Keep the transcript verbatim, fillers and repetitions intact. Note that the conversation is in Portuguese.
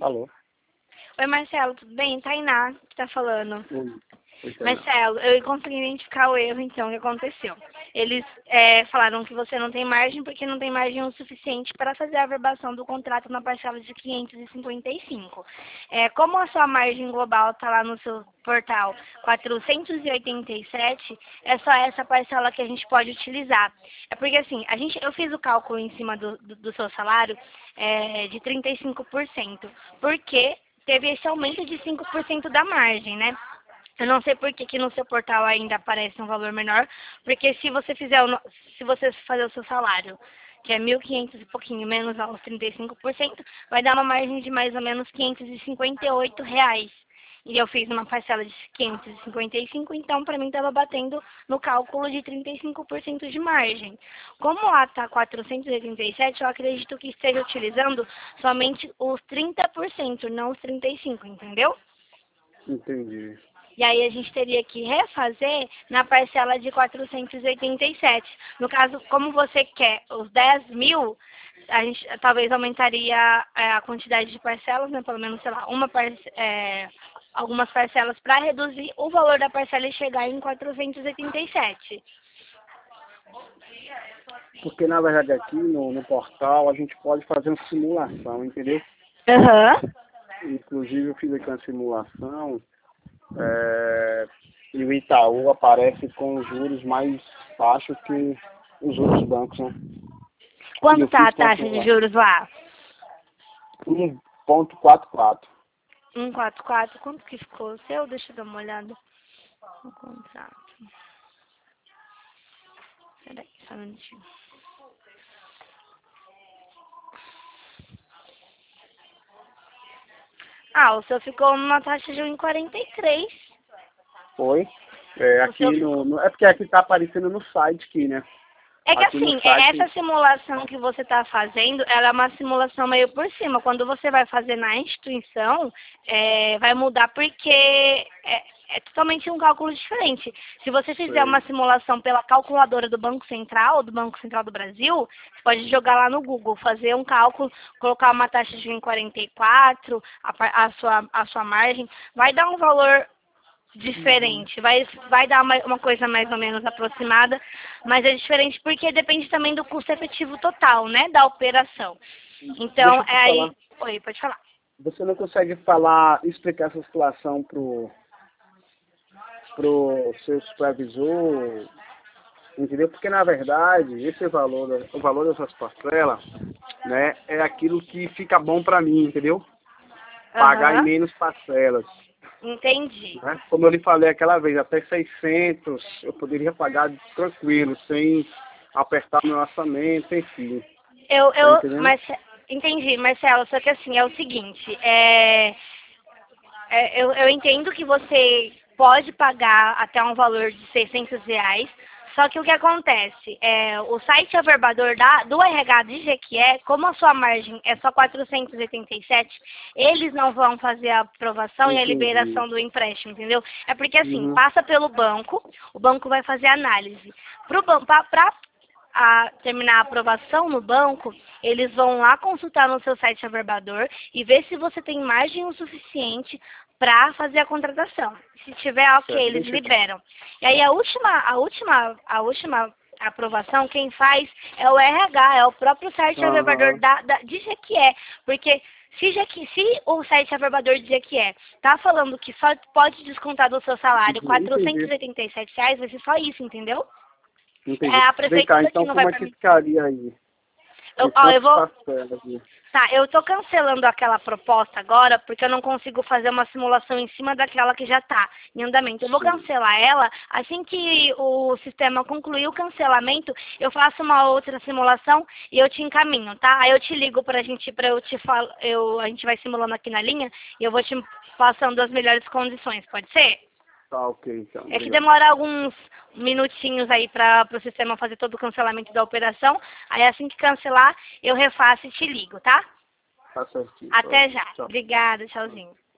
Alô? Oi, Marcelo, tudo bem? Tainá que tá falando. Oi. Oi, Tainá. Marcelo, eu consegui identificar o erro, então, que aconteceu. Eles é, falaram que você não tem margem porque não tem margem o suficiente para fazer a averbação do contrato na parcela de quinhentos e cinquenta e cinco. É, como a sua margem global está lá no seu portal quatrocentos e oitenta e sete, é só essa parcela que a gente pode utilizar. É porque, assim, a gente, eu fiz o cálculo em cima do, do, do seu salário é, de trinta e cinco por cento, porque teve esse aumento de cinco por cento da margem, né? Eu não sei por que, que no seu portal ainda aparece um valor menor, porque se você fizer o, no- se você fazer o seu salário, que é mil e quinhentos e pouquinho menos aos trinta e cinco por cento, vai dar uma margem de mais ou menos quinhentos e cinquenta e oito reais. E eu fiz uma parcela de quinhentos e cinquenta e cinco, então para mim estava batendo no cálculo de trinta e cinco por cento de margem. Como lá está quatrocentos e oitenta e sete, eu acredito que esteja utilizando somente os trinta por cento, não os trinta e cinco por cento, entendeu? Entendi. E aí a gente teria que refazer na parcela de quatrocentos e oitenta e sete. No caso, como você quer os dez mil, a gente talvez aumentaria é, a quantidade de parcelas, né? Pelo menos, sei lá, uma parce é, algumas parcelas para reduzir o valor da parcela e chegar em quatrocentos e oitenta e sete. Porque, na verdade, aqui no, no portal a gente pode fazer uma simulação, entendeu? Aham. Inclusive, eu fiz aqui uma simulação é, e o Itaú aparece com juros mais baixos que os outros bancos, né? E Quanto eu tá a fiz taxa de calcular juros lá? um ponto quarenta e quatro. cento e quarenta e quatro. Quanto que ficou o seu? Deixa eu dar uma olhada no contrato. Peraí, só um minutinho. Ah, o seu ficou numa taxa de um vírgula quarenta e três. Foi? É, O seu aqui ficou... no, no- é porque aqui tá aparecendo no site aqui, né? É que Aqui no assim, é- site. essa simulação que você está fazendo, ela é uma simulação meio por cima. Quando você vai fazer na instituição, é, vai mudar porque é, é totalmente um cálculo diferente. Se você fizer Sei. uma simulação pela calculadora do Banco Central, do Banco Central do Brasil, você pode jogar lá no Google, fazer um cálculo, colocar uma taxa de um vírgula quarenta e quatro, a, par- a, sua, a sua margem, vai dar um valor diferente, vai, vai dar uma, uma coisa mais ou menos aproximada, mas é diferente porque depende também do custo efetivo total, né, da operação. Então, Deixa eu é te aí... falar. Oi, pode falar. Você não consegue falar, explicar essa situação pro, pro seu supervisor, entendeu? Porque na verdade, esse valor, da- o valor dessas parcelas, né, é aquilo que fica bom para mim, entendeu? Pagar em Aham, menos parcelas, entendi. né? Como eu lhe falei aquela vez, até seiscentos eu poderia pagar tranquilo, sem apertar meu orçamento, enfim. Eu, Tá eu, entendendo? mas, entendi, Marcelo, só que assim, é o seguinte, é, é, eu, eu entendo que você pode pagar até um valor de seiscentos reais, só que o que acontece? É, o site averbador da, do R H de Jequié, como a sua margem é só quatrocentos e oitenta e sete, eles não vão fazer a aprovação e a Entendi. liberação do empréstimo, entendeu? É porque assim, Uhum. passa pelo banco, o banco vai fazer análise. Para a terminar a aprovação no banco, eles vão lá consultar no seu site averbador e ver se você tem margem o suficiente para fazer a contratação. Se tiver ok, Certo. eles Deixa eu te... liberam. E aí a última, a última, a última aprovação, quem faz é o R H, é o próprio site averbador Aham. da, da, de Jequié. Porque se, Jequi, se o site averbador de Jequié está falando que só pode descontar do seu salário Uhum. quatrocentos e Entendi. oitenta e sete reais, vai ser só isso, entendeu? É Entendi. a Vem cá, prefeitura que então não vai como é que permitir. ficaria aí? Eu, Em ó, eu quantas vou. parcelas? Né? Tá, eu tô cancelando aquela proposta agora porque eu não consigo fazer uma simulação em cima daquela que já tá em andamento. Eu vou Sim. cancelar ela, assim que o sistema concluir o cancelamento, eu faço uma outra simulação e eu te encaminho, tá? Aí eu te ligo pra gente, pra eu te falar, eu, a gente vai simulando aqui na linha e eu vou te passando as melhores condições, pode ser? Tá ok, então. É que Obrigado. demora alguns minutinhos aí para o sistema fazer todo o cancelamento da operação. Aí assim que cancelar, eu refaço e te ligo, tá? Tá certinho. Até já. Tchau. Obrigada, tchauzinho.